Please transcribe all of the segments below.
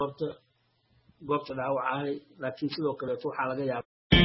goobta dhaawacay laakiin sidoo kale waxaa laga yaabaa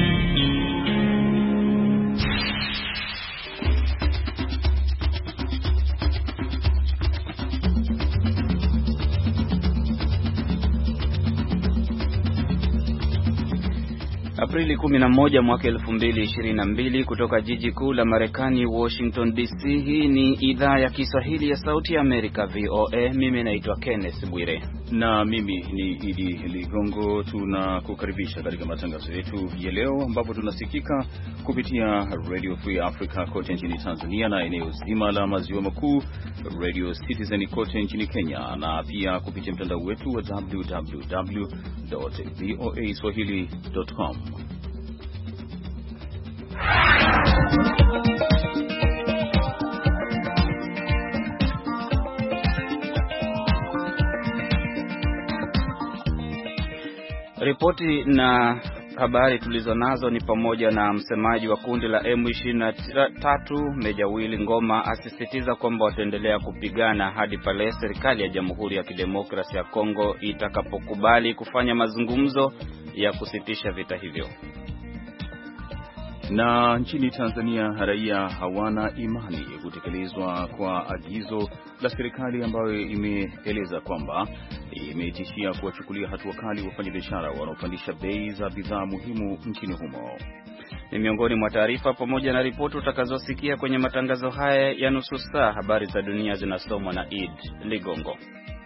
Aprili 11 mwaka 2022 kutoka jiji kuu la Marekani Washington DC. Hii ni idhaa ya Kiswahili ya Sauti ya Amerika VOA. Mimi naitwa Kenneth Bwire na mimi ni Idi Ligongo. Tunakukaribisha katika matangazo yetu ya leo ambapo tunasikika kupitia Radio Free Africa kote nchini Tanzania na eneo zima la maziwa makuu, Radio Citizen kote nchini Kenya, na pia kupitia mtandao wetu wa www.voaswahili.com. Ripoti na habari tulizonazo ni pamoja na msemaji wa kundi la M23 Meja Willy Ngoma asisitiza kwamba wataendelea kupigana hadi pale serikali ya Jamhuri ya Kidemokrasia ya Kongo itakapokubali kufanya mazungumzo ya kusitisha vita hivyo. Na nchini Tanzania raia hawana imani kutekelezwa kwa agizo la serikali ambayo imeeleza kwamba imetishia kuwachukulia hatua kali wafanyabiashara wanaopandisha bei za bidhaa muhimu nchini humo. Ni miongoni mwa taarifa pamoja na ripoti utakazosikia kwenye matangazo haya ya nusu saa. Habari za dunia zinasomwa na Id Ligongo.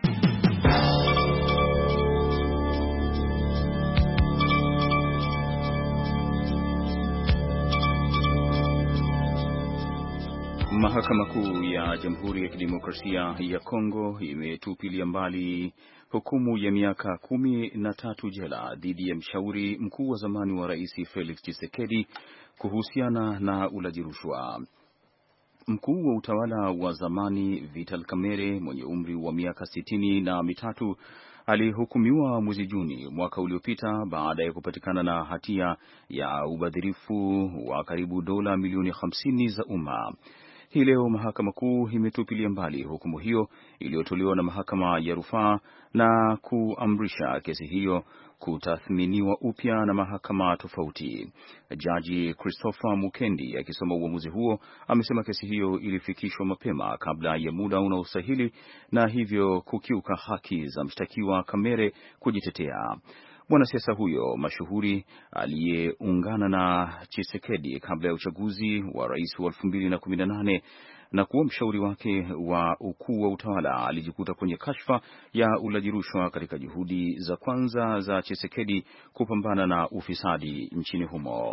Mahakama Kuu ya Jamhuri ya Kidemokrasia ya Kongo imetupilia mbali hukumu ya miaka 13 jela dhidi ya mshauri mkuu wa zamani wa Rais Felix Tshisekedi kuhusiana na ulaji rushwa. Mkuu wa utawala wa zamani Vital Kamerhe mwenye umri wa miaka 63 alihukumiwa mwezi Juni mwaka uliopita baada ya kupatikana na hatia ya ubadhirifu wa karibu dola milioni 50 za umma. Hii leo Mahakama Kuu imetupilia mbali hukumu hiyo iliyotolewa na mahakama ya rufaa na kuamrisha kesi hiyo kutathminiwa upya na mahakama tofauti. Jaji Christopher Mukendi akisoma uamuzi huo amesema kesi hiyo ilifikishwa mapema kabla ya muda unaostahili na hivyo kukiuka haki za mshtakiwa Kamerhe kujitetea. Mwanasiasa huyo mashuhuri aliyeungana na Tshisekedi kabla ya uchaguzi wa rais wa 2018 na kuwa mshauri wake wa ukuu wa utawala alijikuta kwenye kashfa ya ulaji rushwa katika juhudi za kwanza za Tshisekedi kupambana na ufisadi nchini humo.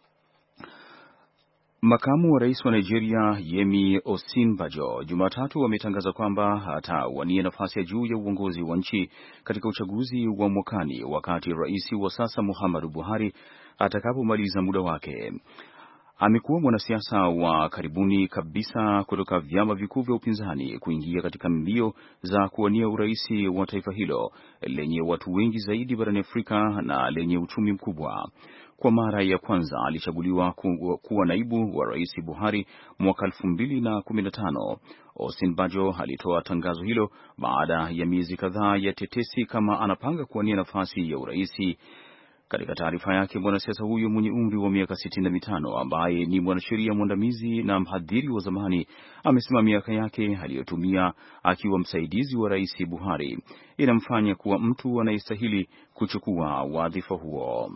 Makamu wa rais wa Nigeria Yemi Osinbajo Jumatatu ametangaza kwamba atawania nafasi ya juu ya uongozi wa nchi katika uchaguzi wa mwakani wakati rais wa sasa Muhammadu Buhari atakapomaliza muda wake. Amekuwa mwanasiasa wa karibuni kabisa kutoka vyama vikuu vya upinzani kuingia katika mbio za kuwania urais wa taifa hilo lenye watu wengi zaidi barani Afrika na lenye uchumi mkubwa. Kwa mara ya kwanza alichaguliwa kuwa naibu wa rais Buhari mwaka 2015. Osinbajo alitoa tangazo hilo baada ya miezi kadhaa ya tetesi kama anapanga kuwania nafasi ya urais. Katika taarifa yake, mwanasiasa huyo mwenye umri wa miaka 65 ambaye ni mwanasheria mwandamizi na mhadhiri wa zamani amesema miaka yake aliyotumia akiwa msaidizi wa rais Buhari inamfanya kuwa mtu anayestahili kuchukua wadhifa huo.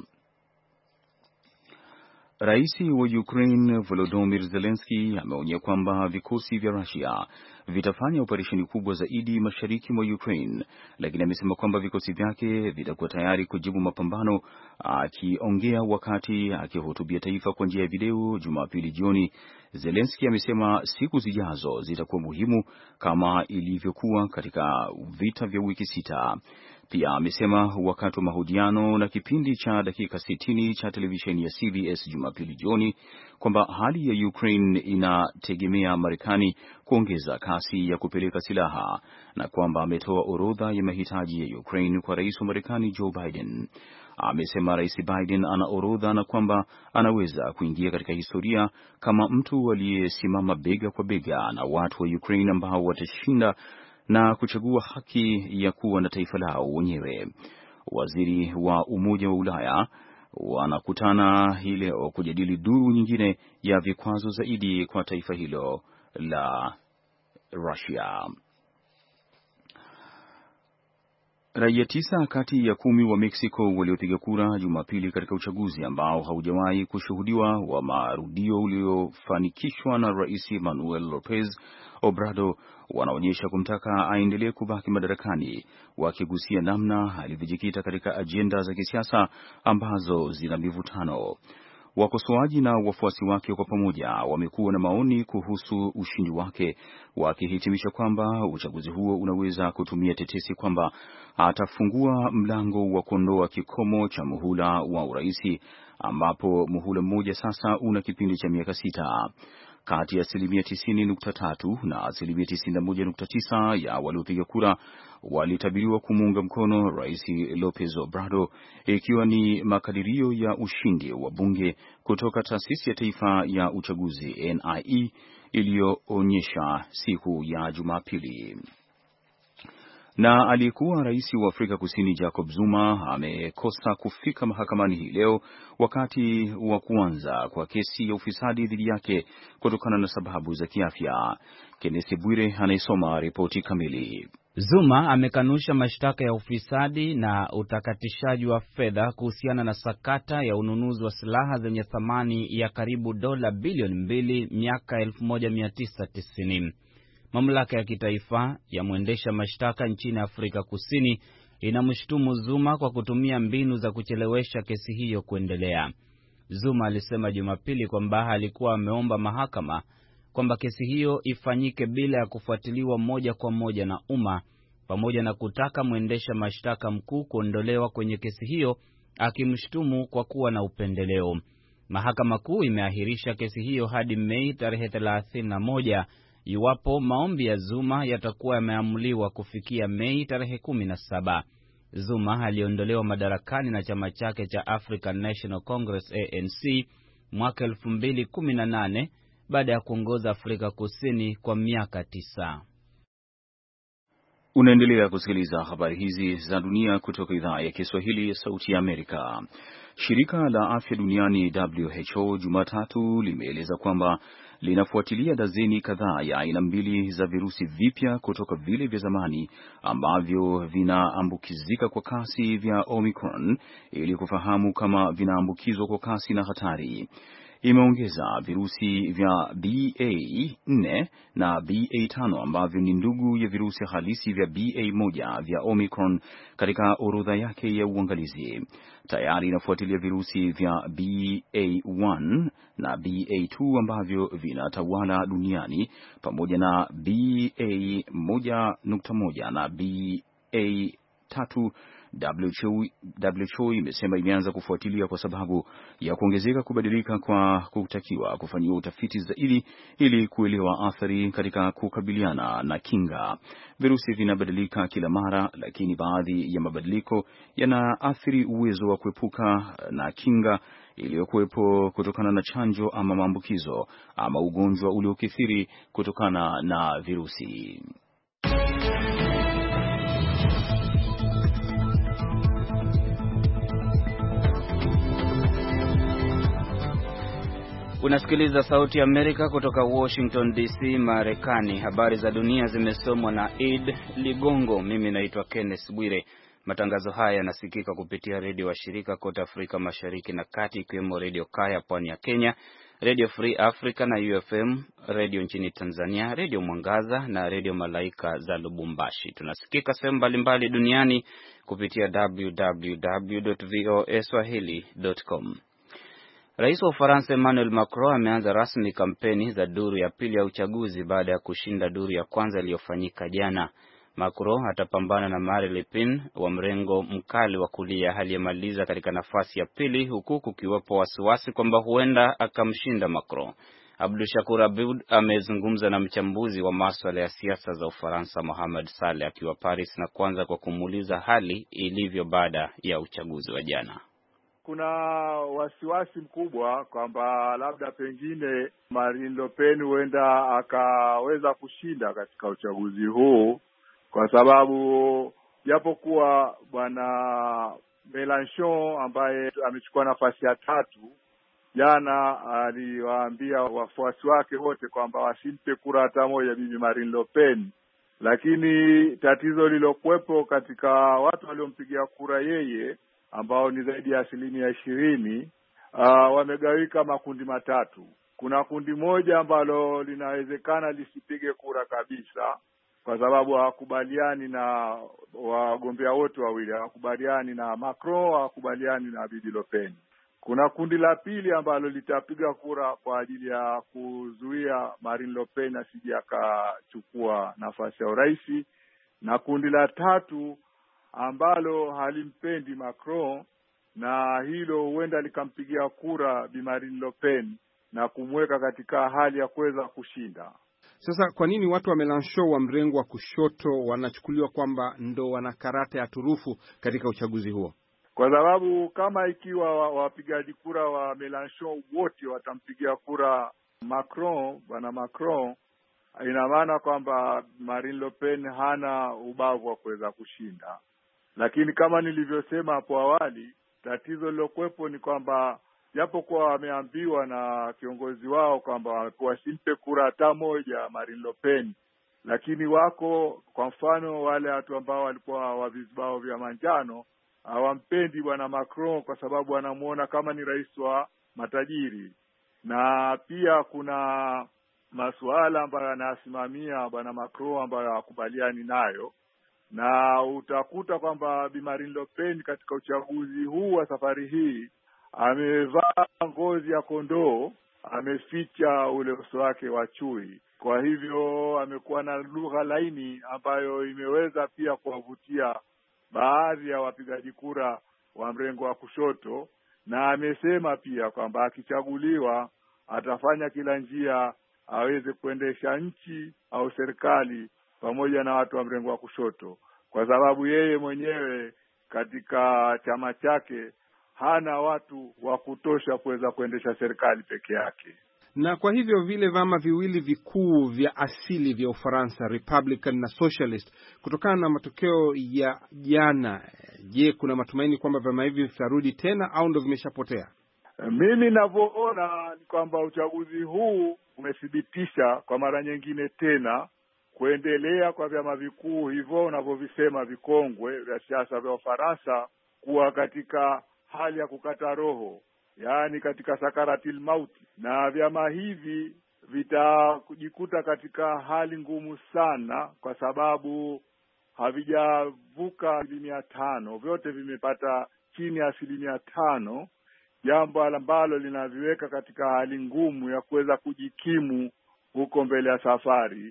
Rais wa Ukraine Volodymyr Zelensky ameonya kwamba vikosi vya Russia vitafanya operesheni kubwa zaidi mashariki mwa Ukraine, lakini amesema kwamba vikosi vyake vitakuwa tayari kujibu mapambano. Akiongea wakati akihutubia taifa kwa njia ya video Jumapili jioni, Zelensky amesema siku zijazo zitakuwa muhimu kama ilivyokuwa katika vita vya wiki 6. Pia amesema wakati wa mahojiano na kipindi cha dakika 60 cha televisheni ya CBS Jumapili jioni kwamba hali ya Ukraine inategemea Marekani kuongeza kasi ya kupeleka silaha na kwamba ametoa orodha ya mahitaji ya Ukraine kwa rais wa Marekani Joe Biden. Amesema Rais Biden ana orodha na kwamba anaweza kuingia katika historia kama mtu aliyesimama bega kwa bega na watu wa Ukraine ambao watashinda na kuchagua haki ya kuwa na taifa lao wenyewe. Waziri wa Umoja wa Ulaya wanakutana hii leo kujadili duru nyingine ya vikwazo zaidi kwa taifa hilo la Russia. Raia 9 kati ya 10 wa Mexico waliopiga kura Jumapili katika uchaguzi ambao haujawahi kushuhudiwa wa marudio uliofanikishwa na Rais Manuel Lopez Obrador wanaonyesha kumtaka aendelee kubaki madarakani, wakigusia namna alivyojikita katika ajenda za kisiasa ambazo zina mivutano. Wakosoaji na wafuasi wake kwa pamoja wamekuwa na maoni kuhusu ushindi wake, wakihitimisha kwamba uchaguzi huo unaweza kutumia tetesi kwamba atafungua mlango wa kuondoa kikomo cha muhula wa uraisi, ambapo muhula mmoja sasa una kipindi cha miaka 6. Kati ya 90.3 na 91.9 ya waliopiga kura walitabiriwa kumuunga mkono Rais Lopez Obrador, ikiwa ni makadirio ya ushindi wa bunge kutoka taasisi ya taifa ya uchaguzi NIE iliyoonyesha siku ya Jumapili. Na aliyekuwa rais wa Afrika Kusini Jacob Zuma amekosa kufika mahakamani hii leo wakati wa kuanza kwa kesi ya ufisadi dhidi yake kutokana na sababu za kiafya. Kenneth Bwire anaisoma ripoti kamili. Zuma amekanusha mashtaka ya ufisadi na utakatishaji wa fedha kuhusiana na sakata ya ununuzi wa silaha zenye thamani ya karibu dola bilioni 2 miaka 1990. Mamlaka ya kitaifa ya mwendesha mashtaka nchini Afrika Kusini inamshutumu Zuma kwa kutumia mbinu za kuchelewesha kesi hiyo kuendelea. Zuma alisema Jumapili kwamba alikuwa ameomba mahakama kwamba kesi hiyo ifanyike bila ya kufuatiliwa moja kwa moja na umma, pamoja na kutaka mwendesha mashtaka mkuu kuondolewa kwenye kesi hiyo, akimshutumu kwa kuwa na upendeleo. Mahakama Kuu imeahirisha kesi hiyo hadi Mei tarehe 31 iwapo maombi ya Zuma yatakuwa yameamuliwa kufikia Mei tarehe 17. Zuma aliondolewa madarakani na chama chake cha African National Congress ANC mwaka 2018 baada ya kuongoza Afrika Kusini kwa miaka 9. Unaendelea kusikiliza habari hizi za dunia kutoka idhaa ya Kiswahili ya Sauti ya Amerika. Shirika la Afya Duniani WHO Jumatatu limeeleza kwamba linafuatilia dazeni kadhaa ya aina 2 za virusi vipya kutoka vile vya zamani ambavyo vinaambukizika kwa kasi vya Omicron ili kufahamu kama vinaambukizwa kwa kasi na hatari. Imeongeza virusi vya BA4 na BA5 ambavyo ni ndugu ya virusi halisi vya BA1 vya Omicron katika orodha yake ya uangalizi. Tayari inafuatilia virusi vya BA1 na BA2 ambavyo vinatawala duniani pamoja na BA1.1 na BA3. WHO imesema imeanza kufuatilia kwa sababu ya kuongezeka kubadilika kwa kutakiwa kufanyiwa utafiti zaidi ili kuelewa athari katika kukabiliana na kinga. Virusi vinabadilika kila mara, lakini baadhi ya mabadiliko yanaathiri uwezo wa kuepuka na kinga iliyokuwepo kutokana na chanjo ama maambukizo ama ugonjwa uliokithiri kutokana na virusi. Unasikiliza Sauti ya Amerika kutoka Washington DC, Marekani. Habari za dunia zimesomwa na Ed Ligongo. Mimi naitwa Kenneth Bwire. Matangazo haya yanasikika kupitia redio washirika kote Afrika Mashariki na Kati, ikiwemo Radio Kaya pwani ya Kenya, Radio Free Africa na UFM Radio nchini Tanzania, Radio Mwangaza na Radio Malaika za Lubumbashi. Tunasikika sehemu mbalimbali duniani kupitia www.voaswahili.com. Rais wa Ufaransa Emmanuel Macron ameanza rasmi kampeni za duru ya pili ya uchaguzi baada ya kushinda duru ya kwanza iliyofanyika jana. Macron atapambana na Marine Le Pen wa mrengo mkali wa kulia aliyemaliza katika nafasi ya pili, huku kukiwapo wasiwasi kwamba huenda akamshinda Macron. Abdul Shakur Abud amezungumza na mchambuzi wa masuala ya siasa za Ufaransa Mohamed Saleh akiwa Paris, na kwanza kwa kumuuliza hali ilivyo baada ya uchaguzi wa jana. Kuna wasiwasi mkubwa kwamba labda pengine Marine Le Pen huenda akaweza kushinda katika uchaguzi huu, kwa sababu japokuwa bwana Mélenchon ambaye amechukua nafasi ya 3 jana aliwaambia wafuasi wake wote kwamba wasimpe kura hata moja Bibi Marine Le Pen, lakini tatizo lilokuwepo katika watu waliompigia kura yeye ambao ni zaidi ya 20%, wamegawika makundi matatu. Kuna kundi moja ambalo linawezekana lisipige kura kabisa kwa sababu hawakubaliani na wagombea wote wawili, hawakubaliani na Macron, hawakubaliani na Bibi Le Pen. Kuna kundi la pili ambalo litapiga kura kwa ajili ya kuzuia Marine Le Pen asije akachukua nafasi ya urais, na kundi la tatu ambalo halimpendi Macron, na hilo huenda likampigia kura Bi Marine Le Pen na kumweka katika hali ya kuweza kushinda. Sasa kwa nini watu wa Mélenchon wa mrengo wa kushoto wanachukuliwa kwamba ndo wana karata ya turufu katika uchaguzi huo? Kwa sababu kama ikiwa wapigaji kura wa Mélenchon wote watampigia kura Macron, bwana Macron, ina maana kwamba Marine Le Pen hana ubavu wa kuweza kushinda. Lakini kama nilivyosema hapo awali, tatizo lilokuwepo ni kwamba japokuwa wameambiwa na kiongozi wao kwamba wasimpe kura hata moja Marine Le Pen, lakini wako kwa mfano wale watu ambao walikuwa wa vizibao vya manjano hawampendi bwana Macron kwa sababu wanamuona kama ni rais wa matajiri, na pia kuna masuala ambayo anasimamia bwana Macron ambayo hakubaliani nayo, na utakuta kwamba Bi Marine Le Pen katika uchaguzi huu wa safari hii amevaa ngozi ya kondoo, ameficha ule uso wake wa chui. Kwa hivyo amekuwa na lugha laini ambayo imeweza pia kuwavutia baadhi ya wapigaji kura wa mrengo wa kushoto, na amesema pia kwamba akichaguliwa atafanya kila njia aweze kuendesha nchi au serikali pamoja na watu wa mrengo wa kushoto, kwa sababu yeye mwenyewe katika chama chake hana watu wa kutosha kuweza kuendesha serikali peke yake. Na kwa hivyo vile vyama viwili vikuu vya asili vya Ufaransa, Republican na Socialist, kutokana na matokeo ya jana, je, kuna matumaini kwamba vyama hivi vitarudi tena au ndo vimeshapotea? Mimi ninavyoona ni kwamba uchaguzi huu umethibitisha kwa mara nyingine tena kuendelea kwa vyama vikuu hivyo unavyovisema vikongwe vya siasa vya Ufaransa kuwa katika hali ya kukata roho, yaani katika sakaratil mauti, na vyama hivi vitajikuta katika hali ngumu sana kwa sababu havijavuka 5%, vyote vimepata chini ya 5%, jambo ambalo linaviweka katika hali ngumu ya kuweza kujikimu huko mbele ya safari.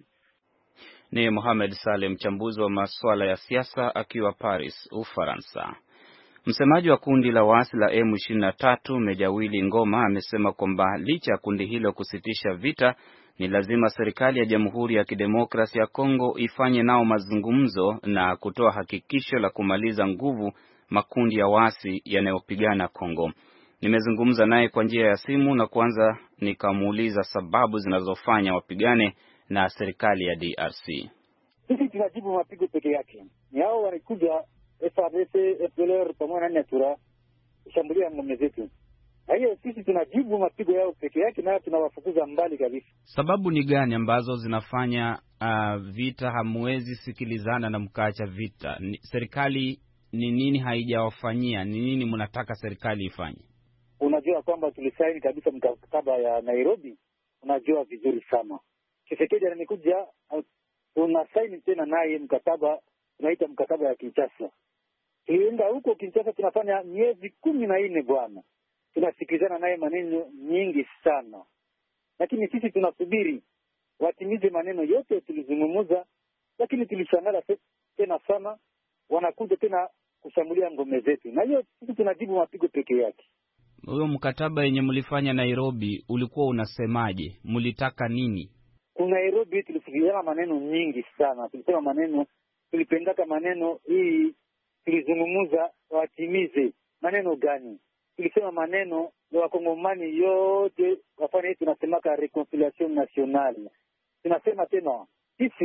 Ni Mohamed Saleh, mchambuzi wa masuala ya siasa akiwa Paris, Ufaransa. Msemaji wa kundi la waasi la M23 Meja Willy Ngoma amesema kwamba licha ya kundi hilo kusitisha vita, ni lazima serikali ya Jamhuri ya Kidemokrasia ya Kongo ifanye nao mazungumzo na kutoa hakikisho la kumaliza nguvu makundi ya waasi yanayopigana Kongo. Nimezungumza naye kwa njia ya simu na kwanza nikamuuliza sababu zinazofanya wapigane na serikali ya DRC. Sisi tunajibu mapigo peke yake. Ni hao walikuja FARDC, FDLR pamoja na Nyatura kushambulia ngome zetu. Na hiyo sisi tunajibu mapigo yao peke yake na tunawafukuza mbali kabisa. Sababu ni gani ambazo zinafanya vita hamwezi sikilizana na mkaacha vita? Serikali ni nini haijawafanyia? Ni nini mnataka serikali ifanye? Unajua kwamba tulisaini kabisa mkataba ya Nairobi. Unajua vizuri sana. Tshisekedi anikuja tunasaini tena naye mkataba, tunaita mkataba ya Kinshasa. Tulienda huko Kinshasa tunafanya miezi 14 bwana. Tunasikilizana naye maneno nyingi sana. Lakini sisi tunasubiri watimize maneno yote tulizungumza, lakini tulishangaa tena sana wanakuja tena kushambulia ngome zetu. Na hiyo sisi tunajibu mapigo peke yake. Huyo mkataba yenye mlifanya Nairobi ulikuwa unasemaje? Mlitaka nini? Kuna Nairobi tulisikilizana maneno nyingi sana. Tulisema maneno, tulipendaka maneno hii tulizungumza watimize. Maneno gani? Tulisema maneno ya wakongomani yote wafanye, tunasemaka reconciliation nationale. Tunasema tena sisi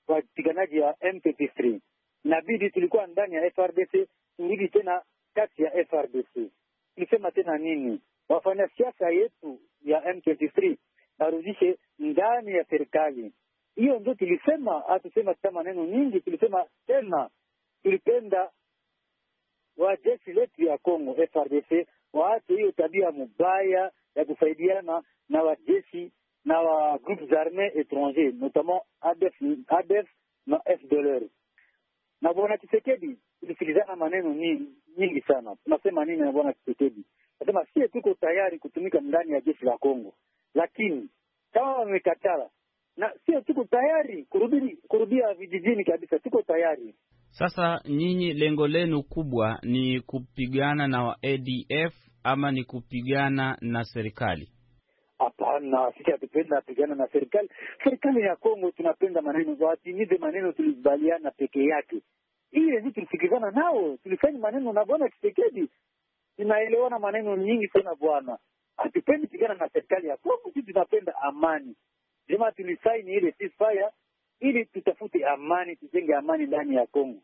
wapiganaji wa M23. Inabidi tulikuwa ndani ya FRDC, turudi tena kati ya FRDC. Tulisema tena nini? Wafanya siasa yetu ya M23 barudishe ndani ya serikali. Hiyo ndio tulisema, hatusema kama maneno nyingi, tulisema tena tulipenda wa jeshi letu ya Kongo FRDC waache hiyo tabia mbaya ya kusaidiana na wajeshi na wa groupes armés étrangers, notamment ADF na FDLR. Na bwana Tshisekedi tulisikilizana maneno nyingi sana. Tunasema nini na bwana Tshisekedi? Nasema sisi tuko tayari kutumika ndani ya jeshi la Kongo. Lakini kama wamekataa, na sisi tuko tayari kurudia vijijini kabisa, tuko tayari. Sasa nyinyi lengo lenu kubwa ni kupigana na ADF ama ni kupigana na serikali? Hapana, sisi hatupenda kupigana na serikali. Serikali ya Kongo tunapenda maneno watimize maneno tulizobaliana peke yake. Ile ndio tulisikizana nao, tulifanya maneno na bwana Tshisekedi. Tunaelewana maneno nyingi sana bwana. Hatupendi kupigana na serikali ya Kongo, sisi tunapenda amani. Jamaa tulisaini ile ceasefire ili tutafute amani, tujenge amani ndani ya Kongo.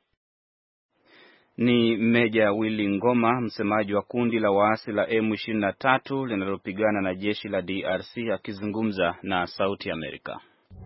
Ni Meja Willy Ngoma, msemaji wa kundi la waasi la M23 linalopigana na jeshi la DRC akizungumza na Sauti Amerika.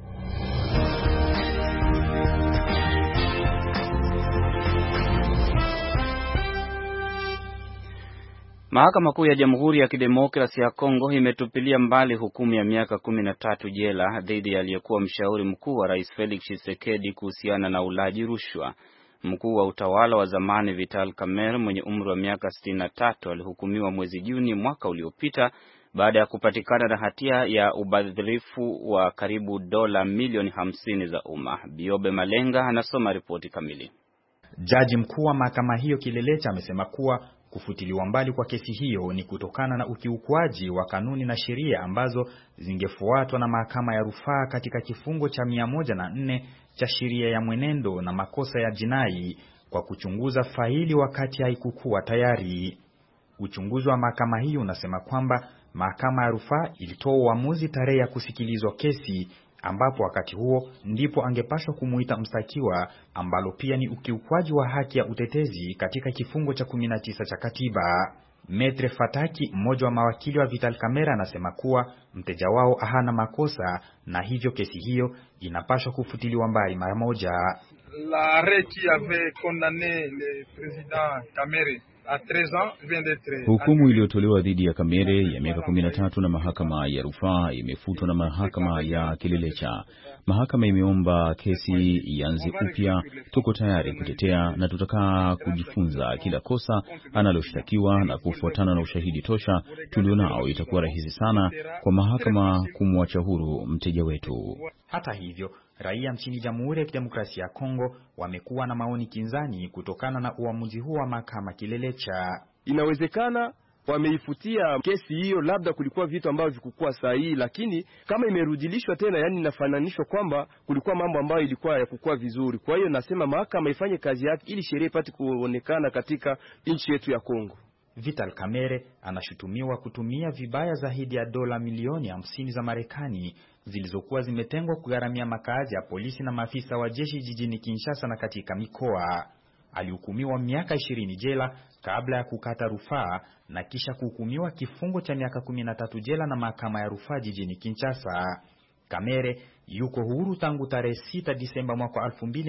Mahakama Kuu ya Jamhuri ya Kidemokrasia ya Kongo imetupilia mbali hukumu ya miaka 13 jela dhidi ya aliyekuwa mshauri mkuu wa Rais Felix Tshisekedi kuhusiana na ulaji rushwa. Mkuu wa utawala wa zamani Vital Kamerhe mwenye umri wa miaka 63 alihukumiwa mwezi Juni mwaka uliopita baada ya kupatikana na hatia ya ubadhirifu wa karibu dola milioni 50 za umma. Biobe Malenga anasoma ripoti kamili. Jaji mkuu wa mahakama hiyo Kilelecha amesema kuwa kufutiliwa mbali kwa kesi hiyo ni kutokana na ukiukwaji wa kanuni na sheria ambazo zingefuatwa na mahakama ya rufaa katika kifungo cha 104 cha sheria ya mwenendo na makosa ya jinai kwa kuchunguza faili wakati haikukuwa tayari. Uchunguzi wa mahakama hiyo unasema kwamba mahakama ya rufaa ilitoa uamuzi tarehe ya kusikilizwa kesi, ambapo wakati huo ndipo angepashwa kumuita mstakiwa, ambalo pia ni ukiukwaji wa haki ya utetezi katika kifungo cha 19 cha katiba. Metre Fataki, mmoja wa mawakili wa Vital Kamerhe, anasema kuwa mteja wao hana makosa na hivyo kesi hiyo inapaswa kufutiliwa mbali mara moja. L'arrêt qui avait condamné le président Kamerhe à 13 ans vient d'être. Hukumu iliyotolewa dhidi ya Kamerhe ya miaka 13 na mahakama ya rufaa imefutwa na mahakama ya Kilelecha. Mahakama imeomba kesi ianze upya. Tuko tayari kutetea na tutakaa kujifunza kila kosa analoshtakiwa, na kufuatana na ushahidi tosha tulionao itakuwa rahisi sana kwa mahakama kumwacha huru mteja wetu. Hata hivyo, raia nchini Jamhuri ya Kidemokrasia ya Kongo wamekuwa na maoni kinzani kutokana na uamuzi huo wa mahakama Kilelecha. Inawezekana wameifutia kesi hiyo, labda kulikuwa vitu ambavyo vikukua sahihi, lakini kama imerudilishwa tena, yani inafananishwa kwamba kulikuwa mambo ambayo ilikuwa yakukua vizuri. Kwa hiyo nasema mahakama ifanye kazi yake ili sheria ipate kuonekana katika nchi yetu ya Kongo. Vital Kamerhe anashutumiwa kutumia vibaya zaidi ya dola milioni 50 za Marekani zilizokuwa zimetengwa kugharamia makazi ya polisi na maafisa wa jeshi jijini Kinshasa na katika mikoa. Alihukumiwa miaka 20 jela kabla ya kukata rufaa na kisha kuhukumiwa kifungo cha miaka 13 jela na mahakama ya rufaa jijini Kinshasa. Kamerhe yuko huru tangu tarehe 6 Disemba mwaka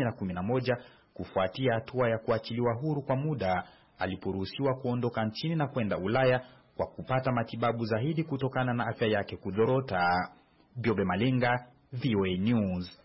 2011 kufuatia hatua ya kuachiliwa huru kwa muda aliporuhusiwa kuondoka nchini na kwenda Ulaya kwa kupata matibabu zaidi kutokana na afya yake kudorota. Biobe Malenga, VOA News.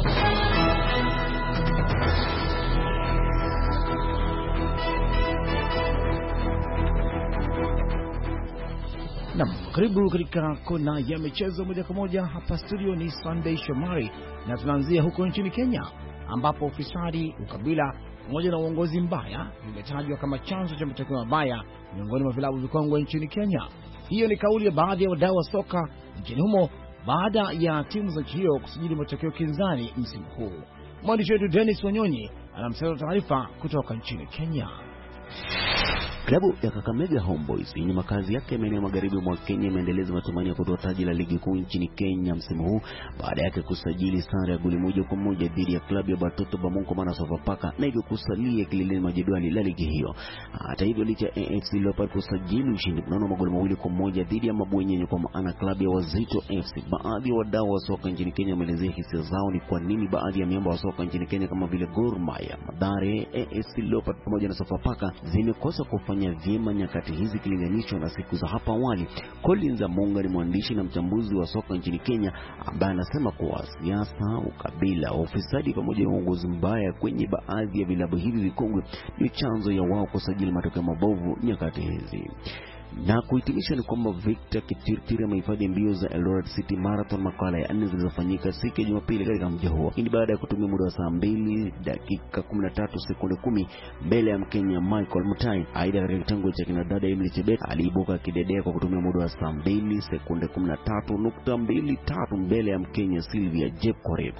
Karibu katika kona ya michezo moja kwa moja. Hapa studio ni Sunday Shomari, na tunaanzia huko nchini Kenya ambapo ufisadi, ukabila pamoja na uongozi mbaya vimetajwa kama chanzo cha matokeo mabaya miongoni mwa vilabu vikongwe nchini Kenya. Hiyo ni kauli ya baadhi ya wadau wa soka nchini humo baada ya timu za nchi hiyo kusajili matokeo kinzani msimu huu. Mwandishi wetu Dennis Wanyonyi anamsaidia taarifa kutoka nchini Kenya. Klabu ya Kakamega Homeboyz yenye makazi yake maeneo magharibi mwa Kenya imeendeleza matumaini ya kutoa taji la ligi kuu nchini Kenya msimu huu baada yake kusajili sare ya goli 1-1 dhidi ya klabu ya Batoto Bamunko Mana Sofapaka na hivyo kusalia kileleni mwa jedwali la ligi hiyo. Hata hivyo, licha AFC Leopards kusajili ushindi mnono magoli 2-1 dhidi ya Mabwenyenye kwa maana klabu ya Wazito FC, baadhi ya wadau wa soka nchini Kenya wameelezea hisia zao ni kwa nini baadhi ya miamba wa soka nchini Kenya kama vile Gor Mahia, Mathare, AFC Leopards pamoja na Sofapaka zimekosa kufanya vyema nyakati hizi kilinganishwa na siku za hapa awali. Collins Amunga ni mwandishi na mchambuzi wa soka nchini Kenya ambaye anasema kuwa siasa, ukabila, ufisadi pamoja na uongozi mbaya kwenye baadhi ya vilabu hivi vikongwe ni chanzo ya wao kusajili matokeo mabovu nyakati hizi. Na kuhitimisha ni kwamba Victor Kitirtiri amehifadhi mbio za Eldoret City Marathon makala ya 4 zilizofanyika siku ya Jumapili katika mji huo. Hii baada ya kutumia muda wa saa 2 dakika 13 sekunde 10 mbele ya Mkenya Michael Mutai. Aidha, katika kitengo cha kinadada Emily Chebet aliibuka kidedea kwa kutumia muda wa saa 2 sekunde 13.23 mbele ya Mkenya Sylvia Jepkorir.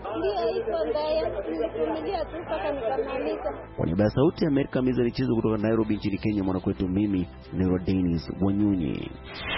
Kwa niaba ya Sauti ya Amerika, meza michezo kutoka Nairobi nchini Kenya, mwanakwetu mimi ni Dennis Wanyonyi.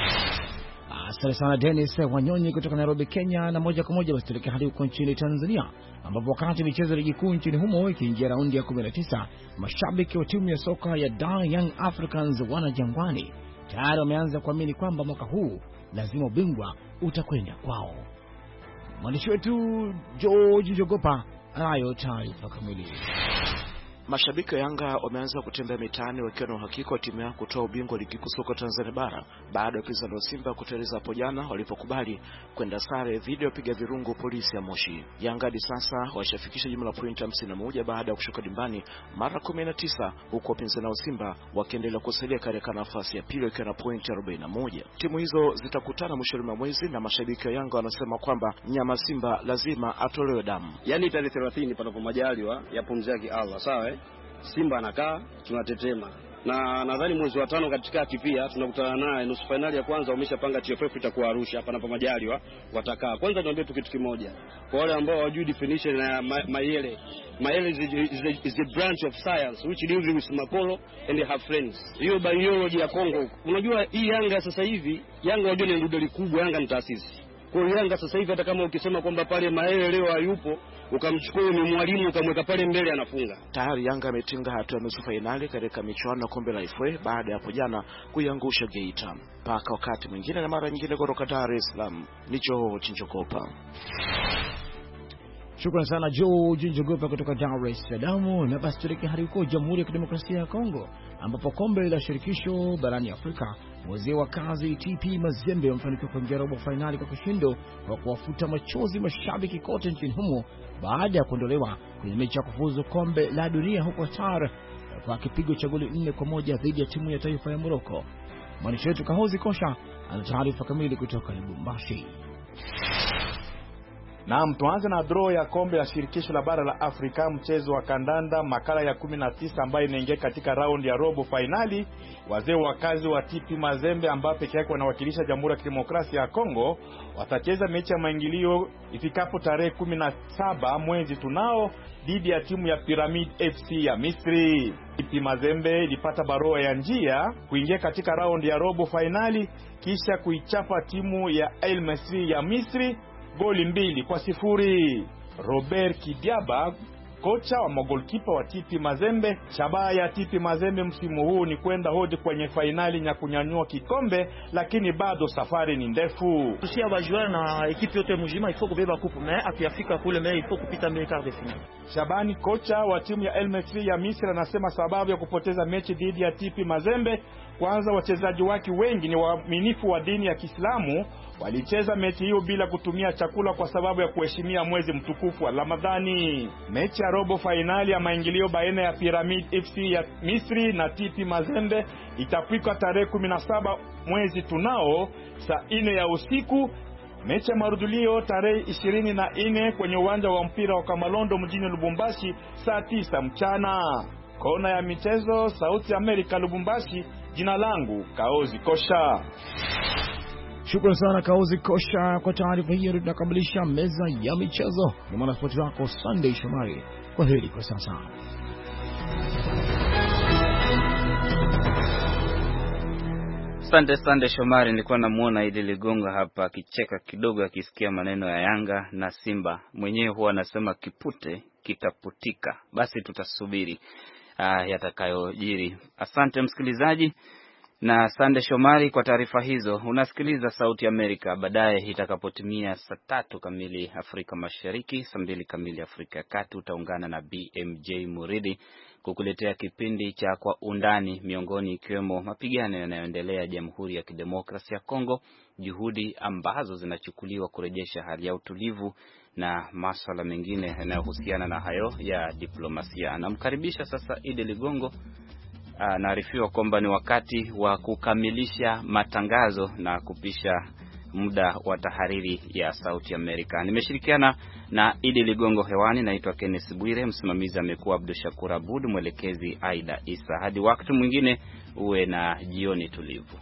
Asante sana Dennis Wanyonyi kutoka Nairobi, Kenya. Na moja kwa moja basi tuelekea hadi huko nchini Tanzania, ambapo wakati michezo ya ligi kuu nchini humo ikiingia raundi ya 19, mashabiki wa timu ya soka ya Dar Young Africans wana Jangwani tayari wameanza kuamini kwamba mwaka huu lazima ubingwa utakwenda kwao. Mwandishi wetu George Jogopa anayo taarifa kamili. Mashabiki wa Yanga wameanza kutembea mitaani wakiwa na uhakika wa timu yao kutoa ubingwa ligi kuu soka Tanzania bara baada ya upinzani wa Simba kuteleza hapo jana walipokubali kwenda sare dhidi ya wapiga virungu Polisi ya Moshi. Yanga hadi sasa washafikisha jumla pointi 51 baada ya kushuka dimbani mara 19, huku wapinzani wa Simba wakiendelea kusalia katika nafasi ya pili wakiwa na pointi 41. Timu hizo zitakutana mwishoni mwa mwezi na mashabiki wa Yanga wanasema kwamba nyama Simba lazima atolewe damu. Yaani tarehe 30 panapo majaliwa ya pumzi yake Allah, sawa Simba anakaa tunatetema, na nadhani mwezi wa 5 katikati pia tunakutana naye nusu finali ya kwanza. Wameshapanga TFF itakuwa Arusha hapa na majaliwa watakaa. Kwanza niambie tu kitu kimoja kwa wale ambao hawajui definition ya Mayele is a branch of science which deals with makolo and have friends. Hiyo biology ya Kongo. Unajua hii Yanga sasa hivi, Yanga wajua ni ndudeli kubwa, Yanga ni taasisi. Kwa Yanga sasa hivi hata kama ukisema kwamba pale Mayele leo hayupo, ukamchukua ni mwalimu ukamweka pale mbele anafunga. Tayari Yanga ametinga hatua ya nusu finali katika michuano ya kombe la FA baada ya hapo jana kuiangusha Geita. Paka wakati mwingine na mara nyingine kutoka Dar es Salaam, nicho Chinjokopa. Shukrani sana George Njogopa kutoka Dar es Salaam. Na basi tuelekea hadi huko Jamhuri ya Kidemokrasia ya Kongo, ambapo kombe la shirikisho barani Afrika, wazee wa kazi TP Mazembe wamefanikiwa kuingia robo finali kwa kishindo kwa kuwafuta machozi mashabiki kote nchini humo baada ya kuondolewa kwenye mechi ya kufuzu kombe la dunia huko Qatar kwa kipigo cha goli 4-1 dhidi ya timu ya taifa ya Morocco. Mwandishi wetu Kahozi Kosha ana taarifa kamili kutoka Lubumbashi. Naam, tuanze na draw ya kombe la shirikisho la bara la Afrika, mchezo wa kandanda makala ya 19 ambayo inaingia katika round ya robo finali. Wazee wa kazi wa TP Mazembe ambao pekee yake wanawakilisha Jamhuri ya Kidemokrasia ya Kongo watacheza mechi ya maingilio ifikapo tarehe 17 mwezi tunao dhidi ya timu ya Pyramid FC ya Misri. TP Mazembe ilipata barua ya njia kuingia katika round ya robo finali kisha kuichapa timu ya El Masry ya Misri goli 2-0. Robert Kidiaba, kocha wa magolkipa wa TP Mazembe, shabaha ya TP Mazembe msimu huu ni kwenda hodi kwenye finali na kunyanyua kikombe, lakini bado safari ni ndefu. Tusia wajua na ekipi yote mzima ifo kubeba kupu, mais akiafika kule mais ifo kupita mbele quart de finale. Shabani, kocha wa timu ya El Masry ya Misri, anasema sababu ya kupoteza mechi dhidi ya TP Mazembe, kwanza wachezaji wake wengi ni waaminifu wa dini ya Kiislamu. Walicheza mechi hiyo bila kutumia chakula kwa sababu ya kuheshimia mwezi mtukufu wa Ramadhani. Mechi ya robo finali ya maingilio baina ya Pyramid FC ya Misri na TP Mazembe itapigwa tarehe 17 mwezi tunao saa 4 ya usiku. Mechi ya marudulio tarehe 24 kwenye uwanja wa mpira wa Kamalondo mjini Lubumbashi saa 9 mchana. Kona ya michezo, Sauti ya Amerika, Lubumbashi. Jina langu Kaozi Kosha. Shukrani sana Kaozi Kosha kwa taarifa hiyo. Tunakamilisha meza ya michezo na mwanaspoti wako Sunday Shomari. Kwa heri kwa sasa. Sande Shomari, nilikuwa namuona Idi Ligongo hapa akicheka kidogo akisikia maneno ya Yanga na Simba. Mwenyewe huwa anasema kipute kitaputika. Basi tutasubiri yatakayojiri. Asante msikilizaji na Sande Shomari kwa taarifa hizo. Unasikiliza Sauti ya Amerika. Baadaye itakapotimia saa 3 kamili Afrika Mashariki, saa 2 kamili Afrika ya Kati, utaungana na BMJ Muridi kukuletea kipindi cha Kwa Undani, miongoni ikiwemo mapigano yanayoendelea Jamhuri ya Kidemokrasia ya Kongo, juhudi ambazo zinachukuliwa kurejesha hali ya utulivu na masuala mengine yanayohusiana na hayo ya diplomasia. Namkaribisha sasa Idi Ligongo. Naarifiwa kwamba ni wakati wa kukamilisha matangazo na kupisha muda wa tahariri ya Sauti Amerika. Nimeshirikiana na Idi Ligongo hewani, naitwa Kenneth Bwire, msimamizi amekuwa Abdul Shakur Abud, mwelekezi Aida Isa. Hadi wakati mwingine, uwe na jioni tulivu.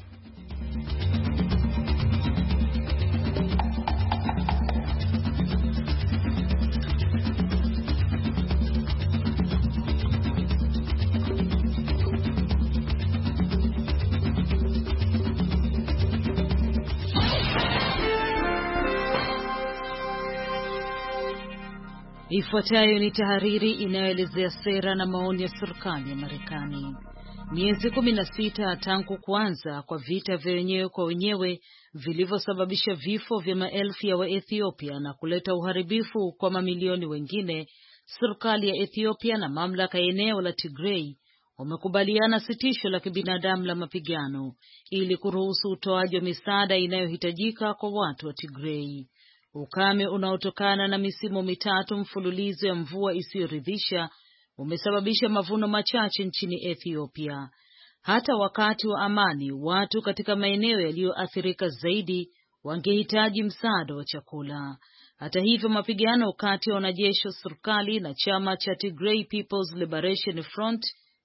Ifuatayo ni tahariri inayoelezea sera na maoni ya serikali ya Marekani. Miezi 16 tangu kuanza kwa vita vya wenyewe kwa wenyewe vilivyosababisha vifo vya maelfu ya Waethiopia na kuleta uharibifu kwa mamilioni wengine, serikali ya Ethiopia na mamlaka ya eneo la Tigray wamekubaliana sitisho la kibinadamu la mapigano ili kuruhusu utoaji wa misaada inayohitajika kwa watu wa Tigray. Ukame unaotokana na misimu mitatu mfululizo ya mvua isiyoridhisha umesababisha mavuno machache nchini Ethiopia. Hata wakati wa amani, watu katika maeneo yaliyoathirika zaidi wangehitaji msaada wa chakula. Hata hivyo, mapigano kati ya wanajeshi wa serikali na chama cha Tigray People's Liberation Front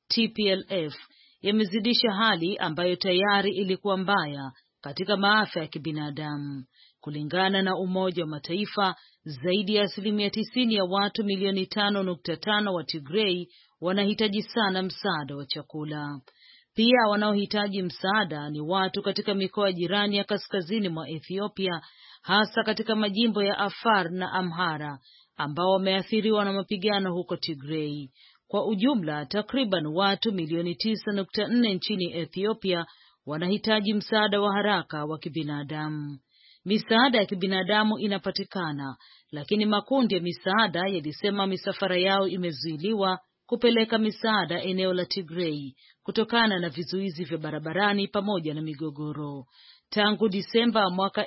TPLF yamezidisha hali ambayo tayari ilikuwa mbaya katika maafa ya kibinadamu. Kulingana na Umoja wa Mataifa, zaidi ya 90% ya watu milioni 5.5 wa Tigray wanahitaji sana msaada wa chakula. Pia wanaohitaji msaada ni watu katika mikoa jirani ya kaskazini mwa Ethiopia, hasa katika majimbo ya Afar na Amhara ambao wameathiriwa na mapigano huko Tigray. Kwa ujumla, takriban watu milioni 9.4 nchini Ethiopia wanahitaji msaada wa haraka wa kibinadamu. Misaada ya kibinadamu inapatikana, lakini makundi ya misaada yalisema misafara yao imezuiliwa kupeleka misaada eneo la Tigray kutokana na vizuizi vya barabarani pamoja na migogoro. Tangu Disemba mwaka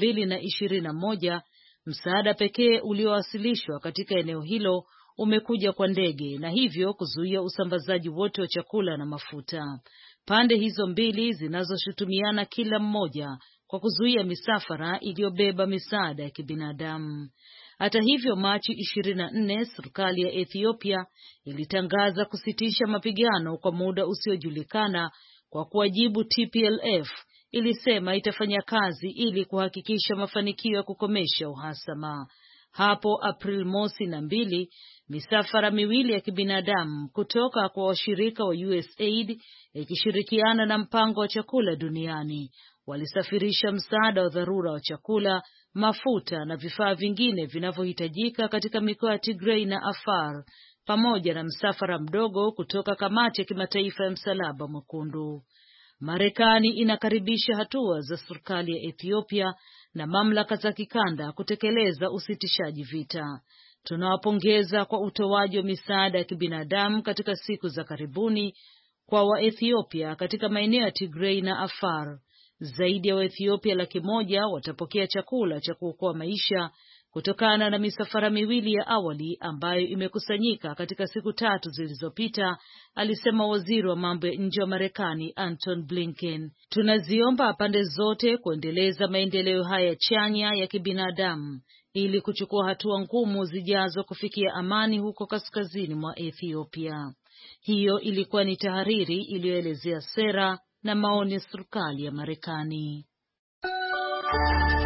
2021, msaada pekee uliowasilishwa katika eneo hilo umekuja kwa ndege na hivyo kuzuia usambazaji wote wa chakula na mafuta. Pande hizo mbili zinazoshutumiana kila mmoja kwa kuzuia misafara iliyobeba misaada ya kibinadamu. Hata hivyo, Machi 24, serikali ya Ethiopia ilitangaza kusitisha mapigano kwa muda usiojulikana kwa kuwajibu TPLF ilisema itafanya kazi ili kuhakikisha mafanikio ya kukomesha uhasama. Hapo April 1 na 2, misafara miwili ya kibinadamu kutoka kwa washirika wa USAID ikishirikiana na mpango wa chakula duniani walisafirisha msaada wa dharura wa chakula, mafuta na vifaa vingine vinavyohitajika katika mikoa ya Tigray na Afar, pamoja na msafara mdogo kutoka Kamati ya Kimataifa ya Msalaba Mwekundu. Marekani inakaribisha hatua za serikali ya Ethiopia na mamlaka za kikanda kutekeleza usitishaji vita. Tunawapongeza kwa utoaji wa misaada ya kibinadamu katika siku za karibuni kwa Waethiopia katika maeneo ya Tigray na Afar. Zaidi ya Waethiopia 100,000 watapokea chakula cha kuokoa maisha kutokana na misafara miwili ya awali ambayo imekusanyika katika siku 3 zilizopita, alisema waziri wa mambo ya nje wa Marekani Anton Blinken. Tunaziomba pande zote kuendeleza maendeleo haya chanya ya kibinadamu ili kuchukua hatua ngumu zijazo kufikia amani huko kaskazini mwa Ethiopia. Hiyo ilikuwa ni tahariri iliyoelezea sera na maoni ya serikali ya Marekani.